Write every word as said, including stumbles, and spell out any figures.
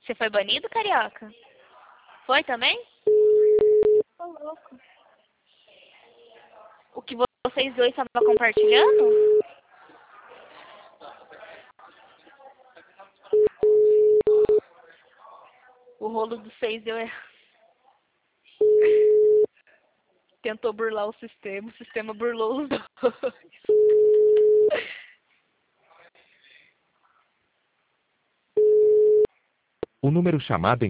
Você foi banido, carioca? Foi também? Tô louco. O que vocês dois estavam compartilhando? O rolo dos seis deu errado. Tentou burlar o sistema, o sistema burlou os dois. O número chamado em